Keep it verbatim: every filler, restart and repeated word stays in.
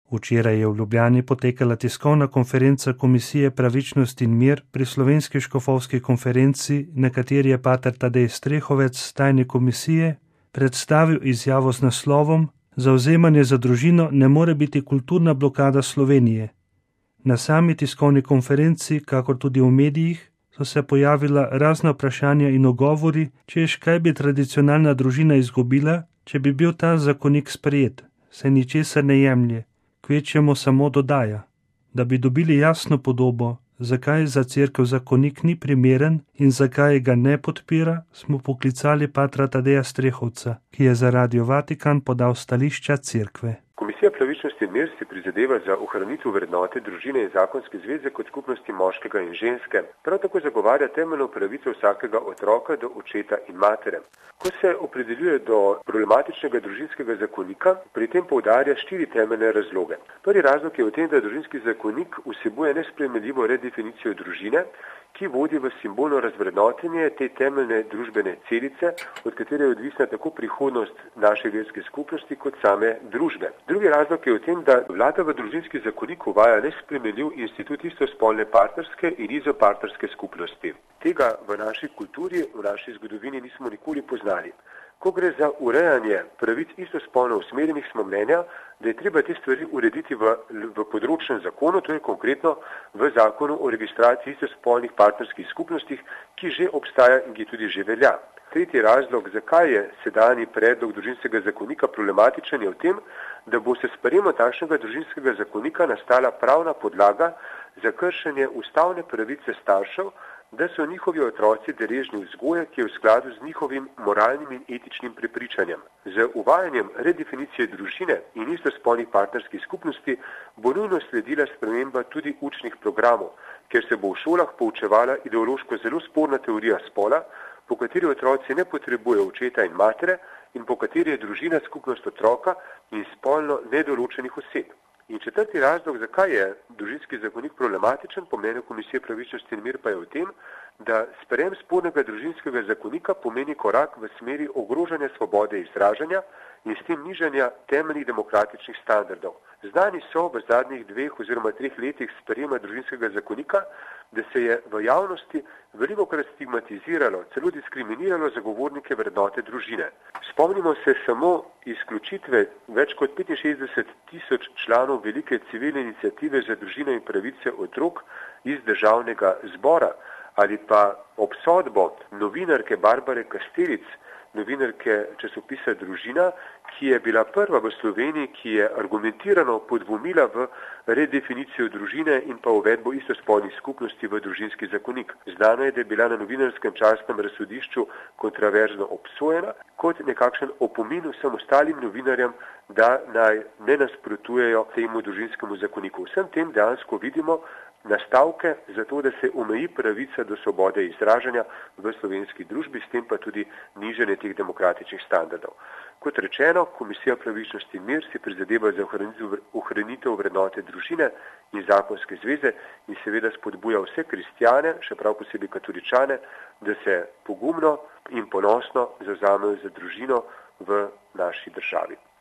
Včeraj je v Ljubljani potekala tiskovna konferenca Komisije Pravičnost in mir pri Slovenski škofovski konferenci, na kateri je pater Tadej Strehovec, tajnik komisije, predstavil izjavo z naslovom Zavzemanje za družino ne more biti kulturna blokada Slovenije. Na sami tiskovni konferenci, kakor tudi v medijih, so se pojavila razna vprašanja in ogovori, češ kaj bi tradicionalna družina izgubila, če bi bil ta zakonik sprejet, se ničesar ne jemlje, kvečjemu samo dodaja. Da bi dobili jasno podobo, zakaj za cerkev zakonik ni primeren in zakaj ga ne podpira, smo poklicali patra Tadeja Strehovca, ki je za Radio Vatikan podal stališča cerkve. Komisija Pravičnost in mir si prizadeva za ohranitev vrednote družine in zakonske zveze kot skupnosti moškega in ženske. Prav tako zagovarja temeljno pravico vsakega otroka do očeta in matere. Ko se opredeljuje do problematičnega družinskega zakonika, pri tem poudarja štiri temeljne razloge. Prvi razlog je v tem, da družinski zakonik vsebuje nesprejemljivo redefinicijo družine, ki vodi v simbolno razvrednotenje te temeljne družbene celice, od katere je odvisna tako prihodnost naše verske skupnosti kot same družbe. Drugi razlog je v tem, da vlada v družinski zakonik uvaja nesprejemljiv institut istospolne partnerske in izopartnerske skupnosti. Tega v naši kulturi, v naši zgodovini nismo nikoli poznali. Ko gre za urejanje pravic istospolno usmerjenih, smo mnenja, da je treba te stvari urediti v, v področnem zakonu, to je konkretno v zakonu o registraciji istospolnih partnerskih skupnostih, ki že obstaja in ki tudi že velja. Tretji razlog, zakaj je sedanji predlog družinskega zakonika problematičen, je v tem, da bo se sprejemom takšnega družinskega zakonika nastala pravna podlaga za kršenje ustavne pravice staršev, da so njihovi otroci deležni vzgoje, ki je v skladu z njihovim moralnim in etičnim prepričanjem. Z uvajanjem redefinicije družine in istospolnih partnerskih skupnosti bo nujno sledila sprememba tudi učnih programov, ker se bo v šolah poučevala ideološko zelo sporna teorija spola, po kateri otroci ne potrebujejo očeta in matere in po kateri je družina skupnost otroka in spolno nedoločenih oseb. In četrti razlog, zakaj je družinski zakonik problematičen, po mnenju Komisije Pravičnost in mir, pa je v tem, da sprejem spornega družinskega zakonika pomeni korak v smeri ogrožanja svobode izražanja in s tem nižanja temeljnih demokratičnih standardov. Znani so v zadnjih dveh oziroma treh letih sprejema družinskega zakonika, da se je v javnosti velikokrat stigmatiziralo, celo diskriminiralo zagovornike vrednote družine. Spomnimo se samo izključitve več kot petinšestdeset tisoč članov velike civilne iniciative za družino in pravice otrok iz državnega zbora ali pa obsodbo novinarke Barbare Kastelic, novinarke časopisa Družina, ki je bila prva v Sloveniji, ki je argumentirano podvomila v redefinicijo družine in pa uvedbo istospolnih skupnosti v družinski zakonik. Znano je, da je bila na novinarskem častnem razsodišču kontraverzno obsojena kot nekakšen opomin vsem ostalim novinarjem, da naj ne nasprotujejo temu družinskemu zakoniku. Vsem tem dejansko vidimo nastavke za to, da se omeji pravica do svobode izražanja v slovenski družbi, s tem pa tudi nižanje teh demokratičnih standardov. Kot rečeno, Komisija Pravičnost in mir si prizadeva za ohranitev vrednote družine in zakonske zveze in seveda spodbuja vse kristjane, še prav posebej katoličane, da se pogumno in ponosno zavzamejo za družino v naši državi.